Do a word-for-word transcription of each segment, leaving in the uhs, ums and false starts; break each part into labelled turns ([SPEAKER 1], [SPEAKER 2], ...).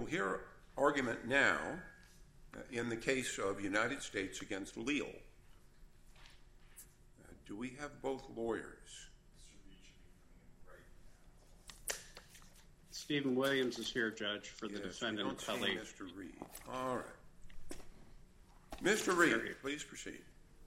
[SPEAKER 1] hear argument now in the case of United States against Leal. Uh, do we have both lawyers?
[SPEAKER 2] Stephen Williams is here, Judge, for the
[SPEAKER 1] yes,
[SPEAKER 2] defendant.
[SPEAKER 1] We don't see Mister Reed. All right. Mister Reed, please proceed.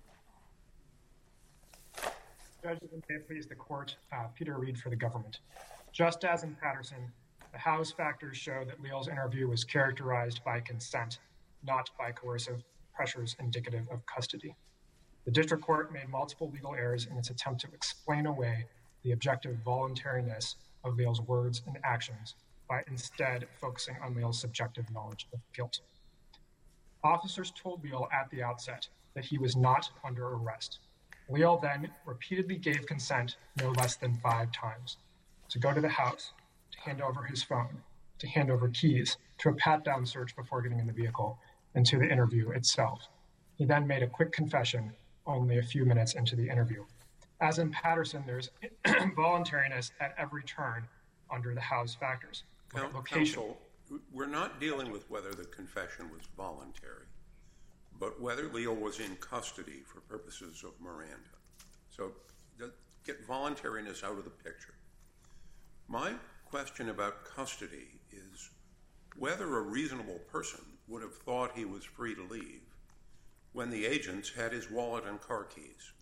[SPEAKER 3] Judges, and may it please the court, uh, Peter Reed for the government. Just as in Patterson, the Howe's factors show that Leal's interview was characterized by consent, not by coercive pressures indicative of custody. The district court made multiple legal errors in its attempt to explain away the objective voluntariness of Leal's words and actions by instead focusing on Leal's subjective knowledge of guilt. Officers told Leal at the outset that he was not under arrest. Leal then repeatedly gave consent no less than five times to go to the house, to hand over his phone, to hand over keys, to a pat-down search before getting in the vehicle, and to the interview itself. He then made a quick confession only a few minutes into the interview. As in Patterson, there's voluntariness at every turn under the Howe's factors.
[SPEAKER 1] Counsel, Counsel, we're not dealing with whether the confession was voluntary, but whether Leal was in custody for purposes of Miranda. So get voluntariness out of the picture. My question about custody is whether a reasonable person would have thought he was free to leave when the agents had his wallet and car keys.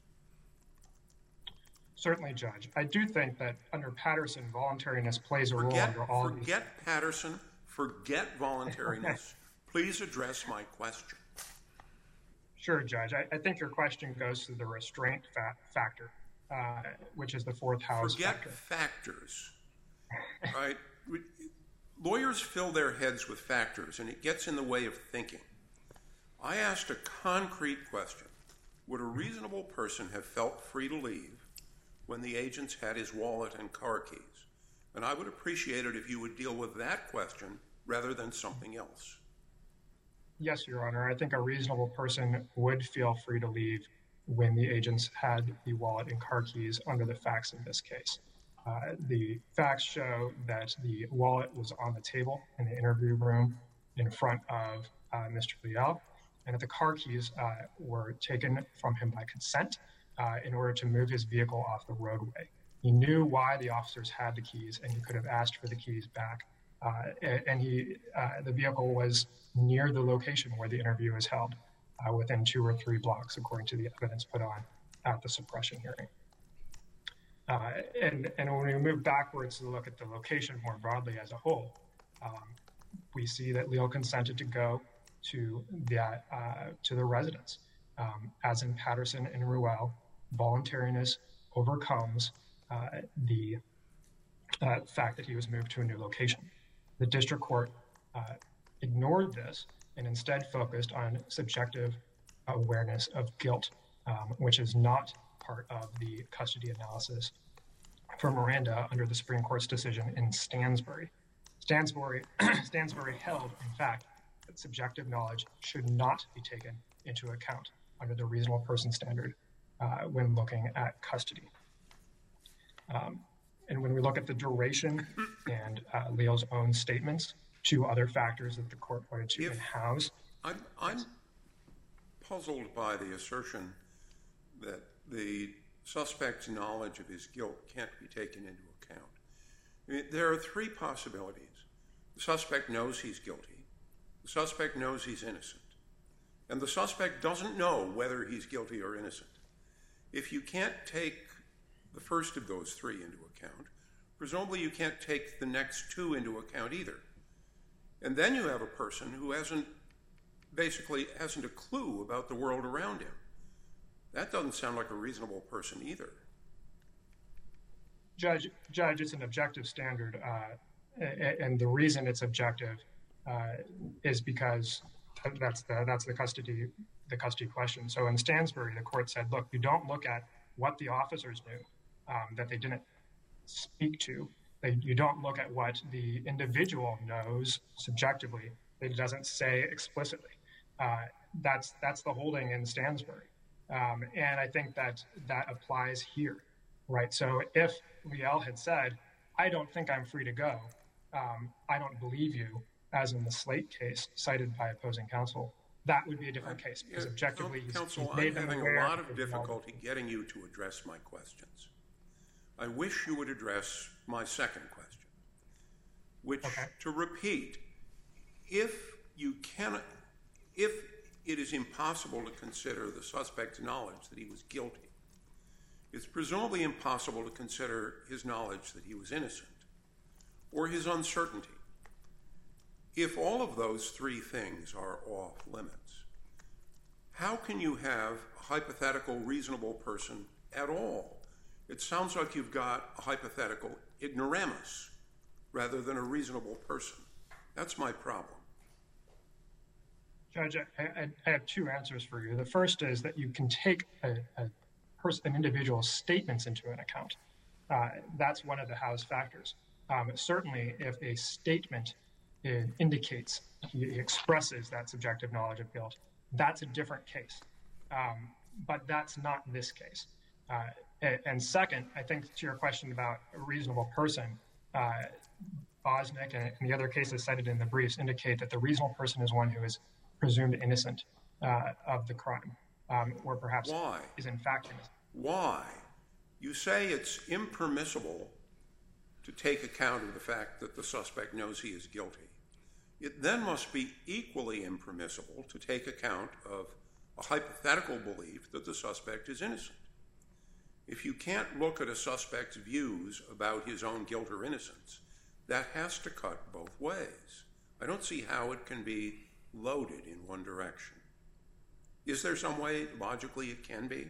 [SPEAKER 3] Certainly, Judge. I do think that under Patterson, voluntariness plays a
[SPEAKER 1] forget,
[SPEAKER 3] role under all
[SPEAKER 1] forget
[SPEAKER 3] these.
[SPEAKER 1] Forget Patterson. Forget voluntariness. Please address my question.
[SPEAKER 3] Sure, Judge. I, I think your question goes to the restraint fa- factor, uh, which is the fourth Howe's
[SPEAKER 1] Forget
[SPEAKER 3] factor.
[SPEAKER 1] factors. Right? Lawyers fill their heads with factors, and it gets in the way of thinking. I asked a concrete question. Would a reasonable person have felt free to leave when the agents had his wallet and car keys? And I would appreciate it if you would deal with that question rather than something else.
[SPEAKER 3] Yes, Your Honor. I think a reasonable person would feel free to leave when the agents had the wallet and car keys under the facts in this case. Uh, the facts show that the wallet was on the table in the interview room in front of uh, Mister Leal, and that the car keys uh, were taken from him by consent uh, in order to move his vehicle off the roadway. He knew why the officers had the keys, and he could have asked for the keys back. Uh, and he, uh, the vehicle was near the location where the interview was held, uh, within two or three blocks, according to the evidence put on at the suppression hearing. Uh, and, and when we move backwards to look at the location more broadly as a whole, um, we see that Leal consented to go to that uh, to the residence. Um, as in Patterson and Ruel, voluntariness overcomes uh, the uh, fact that he was moved to a new location. The district court uh, ignored this and instead focused on subjective awareness of guilt, um, which is not part of the custody analysis for Miranda under the Supreme Court's decision in Stansbury. Stansbury, Stansbury held, in fact, that subjective knowledge should not be taken into account under the reasonable person standard uh, when looking at custody. Um, and when we look at the duration and uh, Leal's own statements, two other factors that the court pointed to
[SPEAKER 1] if,
[SPEAKER 3] in Howe's.
[SPEAKER 1] I'm, I'm puzzled by the assertion that the suspect's knowledge of his guilt can't be taken into account. I mean, there are three possibilities. The suspect knows he's guilty. The suspect knows he's innocent. And the suspect doesn't know whether he's guilty or innocent. If you can't take the first of those three into account, presumably you can't take the next two into account either. And then you have a person who hasn't, basically hasn't a clue about the world around him. That doesn't sound like a reasonable person either.
[SPEAKER 3] Judge, Judge, it's an objective standard, uh, and the reason it's objective uh, is because that's the that's the custody the custody question. So in Stansbury, the court said, look, you don't look at what the officers knew um, that they didn't speak to. They, you don't look at what the individual knows subjectively that it doesn't say explicitly. Uh, that's that's the holding in Stansbury. Um, and I think that that applies here, right? So if Leal had said, I don't think I'm free to go, um, I don't believe you, as in the Slate case cited by opposing counsel, that would be a different case because
[SPEAKER 1] Yeah,
[SPEAKER 3] objectively he's,
[SPEAKER 1] Counsel,
[SPEAKER 3] he's made
[SPEAKER 1] I'm
[SPEAKER 3] them
[SPEAKER 1] having
[SPEAKER 3] aware
[SPEAKER 1] a lot of
[SPEAKER 3] his
[SPEAKER 1] difficulty getting you to address my questions. I wish you would address my second question, which,
[SPEAKER 3] Okay.
[SPEAKER 1] to repeat, if you cannot, if it is impossible to consider the suspect's knowledge that he was guilty, it's presumably impossible to consider his knowledge that he was innocent or his uncertainty. If all of those three things are off limits, how can you have a hypothetical reasonable person at all? It sounds like you've got a hypothetical ignoramus rather than a reasonable person. That's my problem.
[SPEAKER 3] Judge, I, I, I have two answers for you. The first is that you can take a, a person, an individual's statements into an account. Uh, that's one of the Howe's factors. Um, certainly, if a statement uh, indicates, he expresses that subjective knowledge of guilt, that's a different case. Um, but that's not this case. Uh, and, and second, I think to your question about a reasonable person, uh, Bosnick and, and the other cases cited in the briefs indicate that the reasonable person is one who is presumed innocent uh, of the crime, um, or perhaps
[SPEAKER 1] Why?
[SPEAKER 3] is in fact innocent.
[SPEAKER 1] Why? You say it's impermissible to take account of the fact that the suspect knows he is guilty. It then must be equally impermissible to take account of a hypothetical belief that the suspect is innocent. If you can't look at a suspect's views about his own guilt or innocence, that has to cut both ways. I don't see how it can be loaded in one direction. Is there some way logically it can be?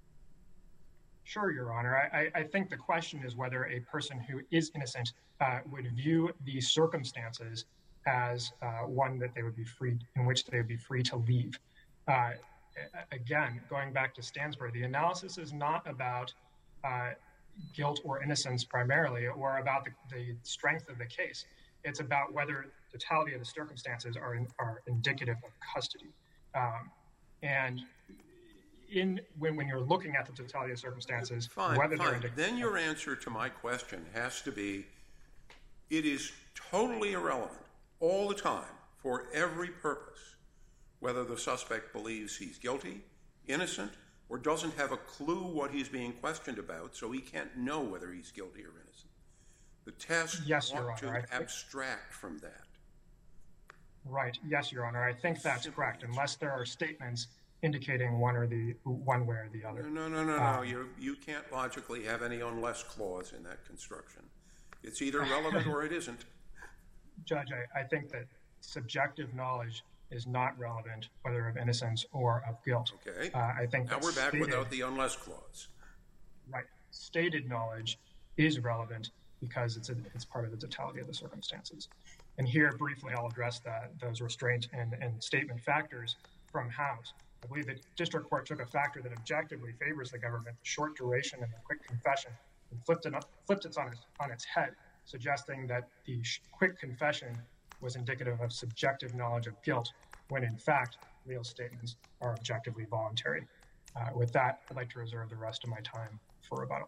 [SPEAKER 3] Sure, Your Honor. I, I think the question is whether a person who is innocent uh, would view these circumstances as uh, one that they would be free, in which they would be free to leave. Uh, again, going back to Stansbury, the analysis is not about uh, guilt or innocence primarily, or about the, the strength of the case. It's about whether the totality of the circumstances are in, are indicative of custody. Um, and in when, when you're looking at the totality of circumstances,
[SPEAKER 1] fine,
[SPEAKER 3] whether
[SPEAKER 1] fine.
[SPEAKER 3] they're indicative.
[SPEAKER 1] Then your answer to my question has to be, it is totally irrelevant all the time for every purpose, whether the suspect believes he's guilty, innocent, or doesn't have a clue what he's being questioned about, so he can't know whether he's guilty or innocent. The test
[SPEAKER 3] Yes,
[SPEAKER 1] ought
[SPEAKER 3] Your
[SPEAKER 1] to
[SPEAKER 3] Honor, I-
[SPEAKER 1] abstract from that.
[SPEAKER 3] Right. Yes, Your Honor. I think that's correct, unless there are statements indicating one or the one way or the other.
[SPEAKER 1] No, no, no, no.
[SPEAKER 3] Um,
[SPEAKER 1] you you can't logically have any unless clause in that construction. It's either relevant or it isn't.
[SPEAKER 3] Judge, I, I think that subjective knowledge is not relevant, whether of innocence or of guilt.
[SPEAKER 1] Okay.
[SPEAKER 3] Uh, I think
[SPEAKER 1] Now
[SPEAKER 3] that
[SPEAKER 1] we're back
[SPEAKER 3] stated,
[SPEAKER 1] without the unless clause.
[SPEAKER 3] right. Stated knowledge is relevant because it's a, it's part of the totality of the circumstances. And here, briefly, I'll address that those restraint and, and statement factors from House. I believe the district court took a factor that objectively favors the government, the short duration and the quick confession, and flipped it, up, flipped it on, its, on its head, suggesting that the sh- quick confession was indicative of subjective knowledge of guilt, when in fact, real statements are objectively voluntary. Uh, with that, I'd like to reserve the rest of my time for rebuttal.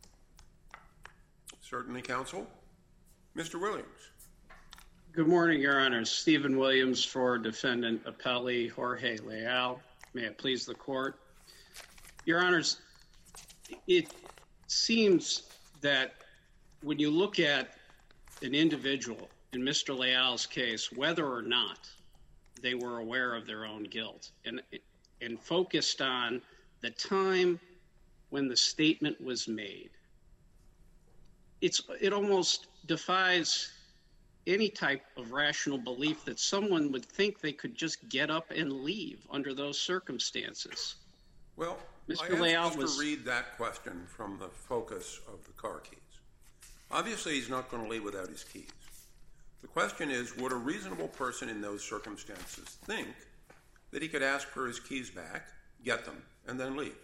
[SPEAKER 1] Certainly, counsel. Mister Williams.
[SPEAKER 2] Good morning, Your Honor. Stephen Williams for Defendant Appellee Jorge Leal. May it please the court. Your Honors, it seems that when you look at an individual, in Mister Leal's case, whether or not they were aware of their own guilt, and, and focused on the time when the statement was made, it's it almost defies any type of rational belief that someone would think they could just get up and leave under those circumstances.
[SPEAKER 1] Well,
[SPEAKER 2] Mister
[SPEAKER 1] I
[SPEAKER 2] Leal
[SPEAKER 1] asked
[SPEAKER 2] was
[SPEAKER 1] to read that question from the focus of the car keys. Obviously, he's not going to leave without his keys. The question is, would a reasonable person in those circumstances think that he could ask for his keys back, get them, and then leave?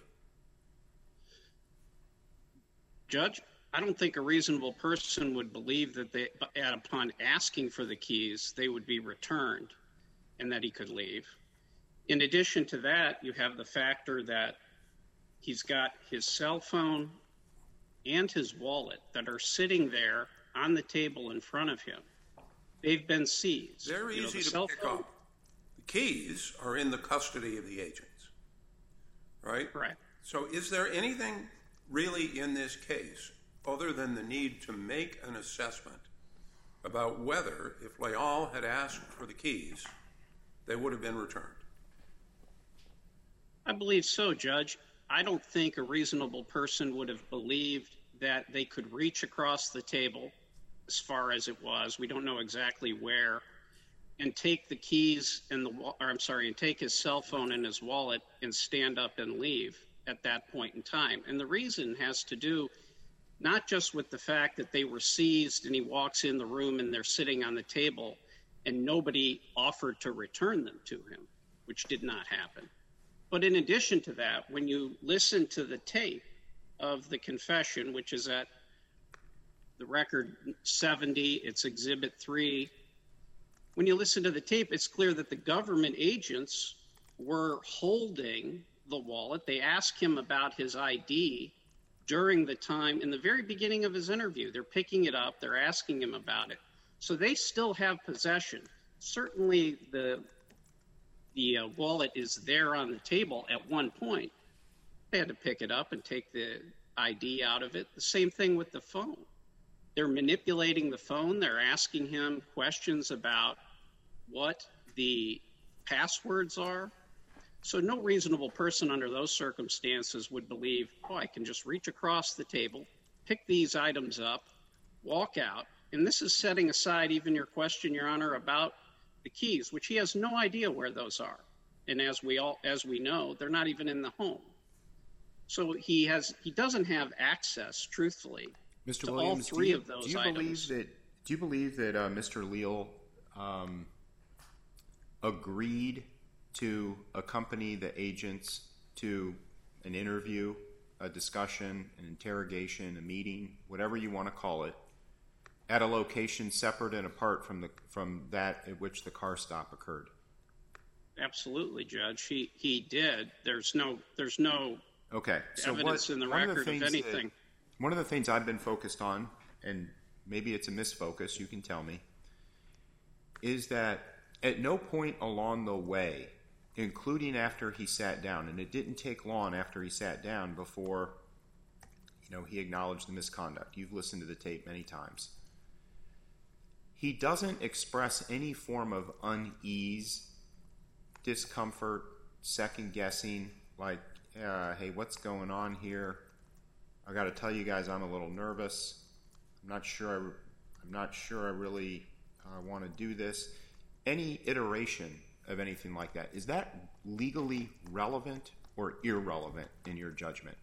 [SPEAKER 2] Judge, I don't think a reasonable person would believe that they, upon asking for the keys, they would be returned and that he could leave. In addition to that, you have the factor that he's got his cell phone and his wallet that are sitting there on the table in front of him. They've been seized.
[SPEAKER 1] They're
[SPEAKER 2] You know,
[SPEAKER 1] easy
[SPEAKER 2] the
[SPEAKER 1] to
[SPEAKER 2] cell
[SPEAKER 1] pick
[SPEAKER 2] phone-
[SPEAKER 1] up. The keys are in the custody of the agents, right?
[SPEAKER 2] Correct.
[SPEAKER 1] So is there anything really in this case other than the need to make an assessment about whether, if Leal had asked for the keys, they would have been returned?
[SPEAKER 2] I believe so, Judge. I don't think a reasonable person would have believed that they could reach across the table, as far as it was, we don't know exactly where, and take the keys and the, or I'm sorry, and take his cell phone and his wallet and stand up and leave at that point in time. And the reason has to do not just with the fact that they were seized and he walks in the room and they're sitting on the table and nobody offered to return them to him, which did not happen. But in addition to that, when you listen to the tape of the confession, which is at the record seventy, it's Exhibit three, when you listen to the tape, it's clear that the government agents were holding the wallet. They asked him about his I D during the time, in the very beginning of his interview. They're picking it up, they're asking him about it. So they still have possession. Certainly the the uh, wallet is there on the table at one point. They had to pick it up and take the I D out of it. The same thing with the phone. They're manipulating the phone. They're asking him questions about what the passwords are. So no reasonable person under those circumstances would believe, oh, I can just reach across the table, pick these items up, walk out. And this is setting aside even your question, Your Honor, about the keys, which he has no idea where those are. And as we all, as we know, they're not even in the home. So he has, he doesn't have access, truthfully,
[SPEAKER 4] Mister
[SPEAKER 2] to
[SPEAKER 4] Williams,
[SPEAKER 2] all three
[SPEAKER 4] do you,
[SPEAKER 2] of those
[SPEAKER 4] do you
[SPEAKER 2] items.
[SPEAKER 4] Believe that, do you believe that uh, Mister Leal um, agreed to accompany the agents to an interview, a discussion, an interrogation, a meeting, whatever you want to call it, at a location separate and apart from the from that at which the car stop occurred?
[SPEAKER 2] Absolutely, Judge. He he did. There's no there's no
[SPEAKER 4] okay. So
[SPEAKER 2] evidence
[SPEAKER 4] what,
[SPEAKER 2] in the
[SPEAKER 4] one
[SPEAKER 2] record
[SPEAKER 4] of, the
[SPEAKER 2] of anything.
[SPEAKER 4] That, one of the things I've been focused on, and maybe it's a misfocus, you can tell me, is that at no point along the way, including after he sat down, and it didn't take long after he sat down before, you know, he acknowledged the misconduct. You've listened to the tape many times. He doesn't express any form of unease, discomfort, second guessing, like, uh, hey, what's going on here? I got to tell you guys, I'm a little nervous. I'm not sure. I, I'm not sure I really uh, want to do this. Any iteration of anything like that, is that legally relevant or irrelevant in your judgment?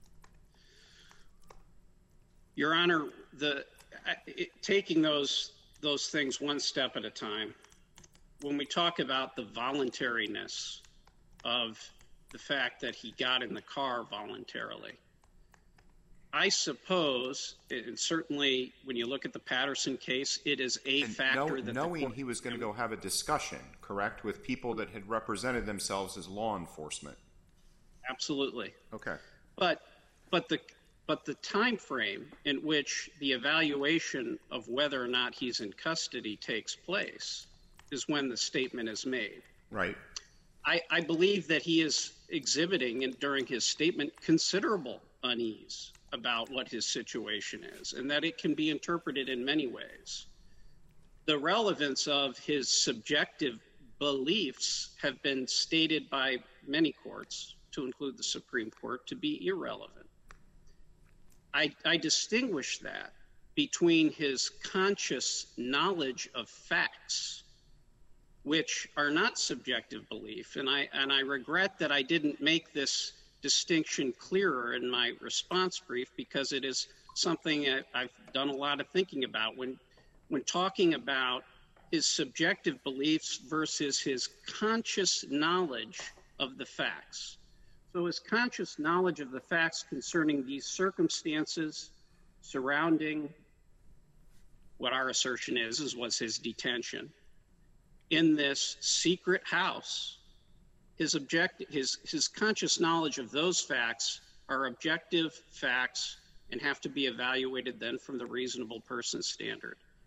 [SPEAKER 2] Your Honor, the it, taking those those things one step at a time, when we talk about the voluntariness of the fact that he got in the car voluntarily, I suppose, and certainly when you look at the Patterson case, it is a
[SPEAKER 4] and
[SPEAKER 2] factor
[SPEAKER 4] know,
[SPEAKER 2] that
[SPEAKER 4] knowing
[SPEAKER 2] the court,
[SPEAKER 4] he was going to go have a discussion, correct, with people that had represented themselves as law enforcement.
[SPEAKER 2] Absolutely.
[SPEAKER 4] Okay.
[SPEAKER 2] But but the but the time frame in which the evaluation of whether or not he's in custody takes place is when the statement is made.
[SPEAKER 4] Right.
[SPEAKER 2] I, I believe that he is exhibiting, and during his statement, considerable unease about what his situation is, and that it can be interpreted in many ways. The relevance of his subjective beliefs have been stated by many courts, to include the Supreme Court, to be irrelevant. I, I distinguish that between his conscious knowledge of facts, which are not subjective belief, and I and I regret that I didn't make this distinction clearer in my response brief, because it is something I've done a lot of thinking about when when talking about his subjective beliefs versus his conscious knowledge of the facts. So his conscious knowledge of the facts concerning these circumstances surrounding what our assertion is, is was his detention in this secret house, his object, his his conscious knowledge of those facts are objective facts and have to be evaluated then from the reasonable person standard.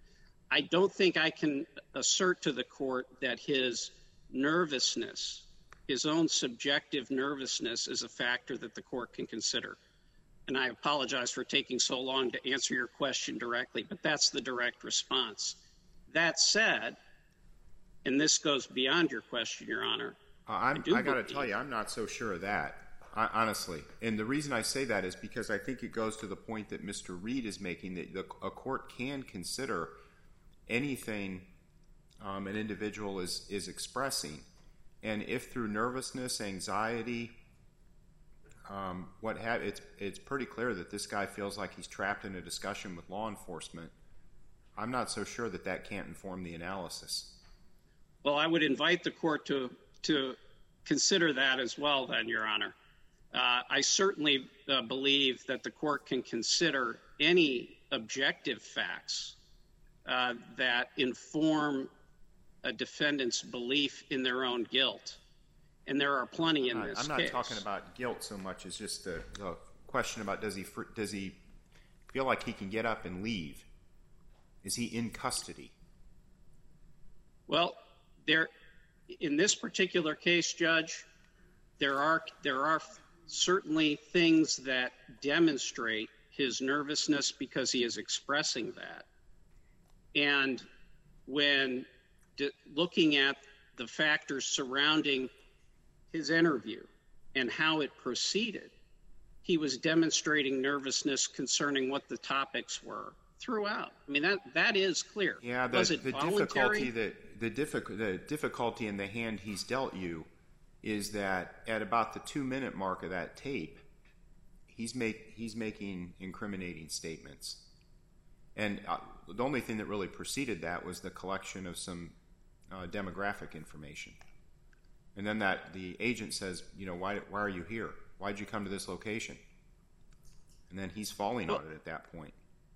[SPEAKER 2] I don't think I can assert to the court that his nervousness, his own subjective nervousness, is a factor that the court can consider. And I apologize for taking so long to answer your question directly, but that's the direct response. That said, and this goes beyond your question, Your Honor.
[SPEAKER 4] Uh, I'm,
[SPEAKER 2] I,
[SPEAKER 4] I got to tell you, I'm not so sure of that, I, honestly. And the reason I say that is because I think it goes to the point that Mister Reed is making, that the, a court can consider anything um, an individual is, is expressing. And if through nervousness, anxiety, um, what have it's it's pretty clear that this guy feels like he's trapped in a discussion with law enforcement, I'm not so sure that that can't inform the analysis.
[SPEAKER 2] Well, I would invite the court to to consider that as well, then, Your Honor. Uh, I certainly uh, believe that the court can consider any objective facts uh, that inform a defendant's belief in their own guilt. And there are plenty in
[SPEAKER 4] I'm not,
[SPEAKER 2] this
[SPEAKER 4] I'm not
[SPEAKER 2] case.
[SPEAKER 4] talking about guilt so much as just the, the question about does he does he feel like he can get up and leave? Is he in custody?
[SPEAKER 2] Well, there, in this particular case, Judge, there are there are certainly things that demonstrate his nervousness because he is expressing that. And when de- looking at the factors surrounding his interview and how it proceeded, he was demonstrating nervousness concerning what the topics were throughout. I mean, that that is clear.
[SPEAKER 4] Yeah, the,
[SPEAKER 2] was it
[SPEAKER 4] the
[SPEAKER 2] voluntary?
[SPEAKER 4] difficulty that the, diffi- the difficulty in the hand he's dealt you is that at about the two minute mark of that tape, he's make he's making incriminating statements, and uh, the only thing that really preceded that was the collection of some uh, demographic information. And then that the agent says, you know, why why are you here? Why'd you come to this location? And then he's falling
[SPEAKER 2] well,
[SPEAKER 4] on it at that point.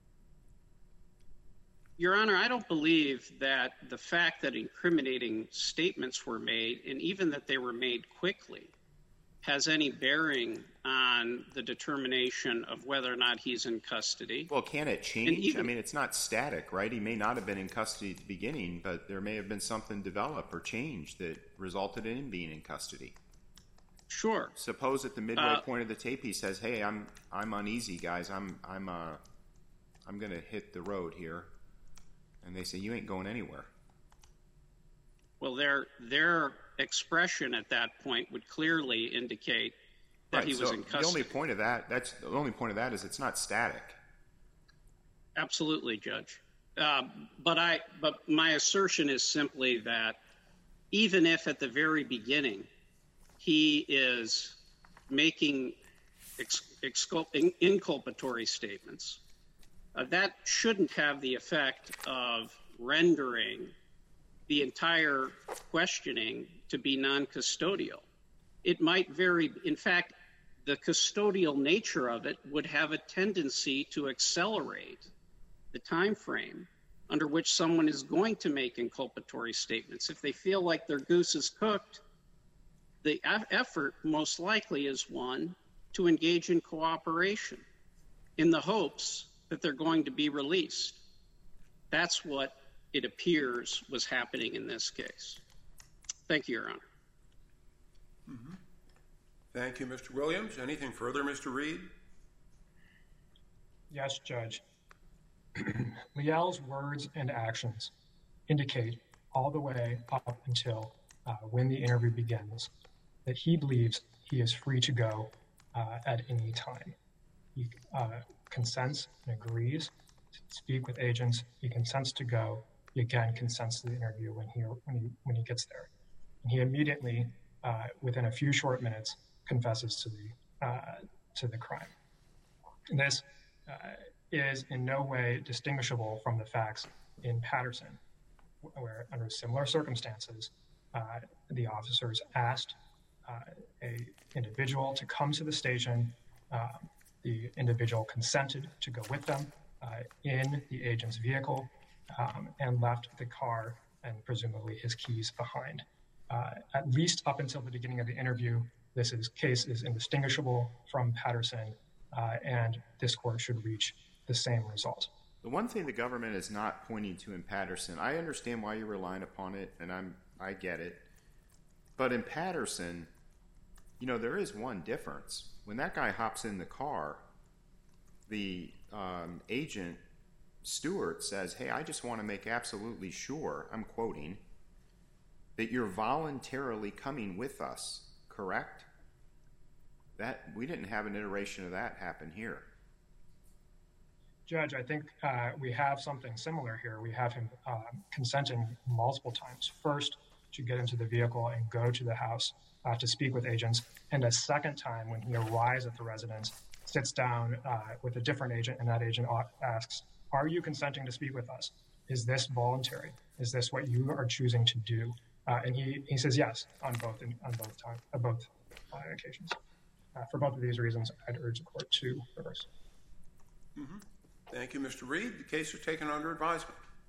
[SPEAKER 2] Your Honor, I don't believe that the fact that incriminating statements were made, and even that they were made quickly, has any bearing on the determination of whether or not he's in custody.
[SPEAKER 4] Well, can it change?
[SPEAKER 2] Even,
[SPEAKER 4] I mean, it's not static, right? He may not have been in custody at the beginning, but there may have been something develop or change that resulted in him being in custody.
[SPEAKER 2] Sure.
[SPEAKER 4] Suppose at the midway
[SPEAKER 2] uh,
[SPEAKER 4] point of the tape he says, "Hey, I'm I'm uneasy, guys. I'm I'm uh I'm going to hit the road here." And they say, "You ain't going anywhere."
[SPEAKER 2] Well, their their expression at that point would clearly indicate that
[SPEAKER 4] right,
[SPEAKER 2] he was
[SPEAKER 4] so
[SPEAKER 2] in custody.
[SPEAKER 4] The only point of that, that's the only point of that is it's not static.
[SPEAKER 2] Absolutely, Judge. Uh, but I but my assertion is simply that even if at the very beginning he is making ex, excul, inculpatory statements, uh, that shouldn't have the effect of rendering the entire questioning to be non-custodial. It might vary. In fact, the custodial nature of it would have a tendency to accelerate the time frame under which someone is going to make inculpatory statements. If they feel like their goose is cooked, the effort most likely is one to engage in cooperation in the hopes that they're going to be released. That's what it appears was happening in this case. Thank you, Your Honor.
[SPEAKER 1] Mm-hmm. Thank you, Mister Williams. Anything further, Mister Reed?
[SPEAKER 3] Yes, Judge. Leal's words and actions indicate all the way up until uh, when the interview begins that he believes he is free to go uh, at any time. He uh, consents and agrees to speak with agents. He consents to go. He again consents to the interview when he when he when he gets there. And he immediately, uh, within a few short minutes, confesses to the uh, to the crime. And this uh, is in no way distinguishable from the facts in Patterson, where under similar circumstances, uh, the officers asked uh, a individual to come to the station. Uh, the individual consented to go with them uh, in the agent's vehicle um, and left the car and presumably his keys behind. Uh, at least up until the beginning of the interview, this is, case is indistinguishable from Patterson, uh, and this court should reach the same result.
[SPEAKER 4] The one thing the government is not pointing to in Patterson, I understand why you're relying upon it, and I'm I get it. But in Patterson, you know, there is one difference. When that guy hops in the car, the um, agent, Stewart, says, hey, I just want to make absolutely sure, I'm quoting, that you're voluntarily coming with us, correct? That we didn't have an iteration of that happen here.
[SPEAKER 3] Judge, I think uh, we have something similar here. We have him uh, consenting multiple times. First, to get into the vehicle and go to the house uh, to speak with agents. And a second time, when he arrives at the residence, sits down uh, with a different agent, and that agent asks, are you consenting to speak with us? Is this voluntary? Is this what you are choosing to do? Uh, and he, he says yes on both on both time, uh, both uh, occasions. Uh, for both of these reasons, I'd urge the court to reverse.
[SPEAKER 1] Mm-hmm. Thank you, Mister Reed. The case is taken under advisement.